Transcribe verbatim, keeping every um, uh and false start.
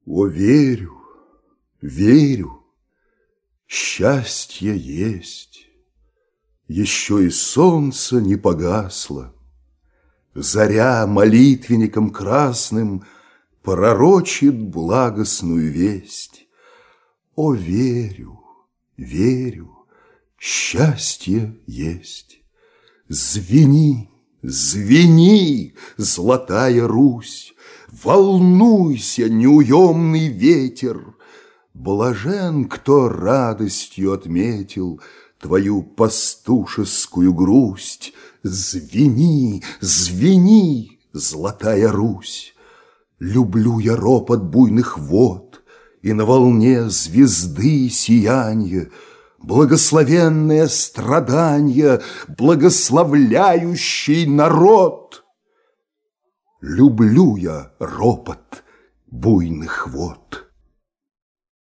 О, верю, верю, счастье есть, еще и солнце не погасло, заря молитвенником красным пророчит благостную весть. О, верю, верю, счастье есть. Звени, звени, золотая Русь, волнуйся, неуемный ветер. Блажен, кто радостью отметил твою пастушескую грусть. Звени, звени, золотая Русь. Люблю я ропот буйных вод и на волне звезды сиянье, благословенное страдание, благословляющий народ. Люблю я ропот буйных вод.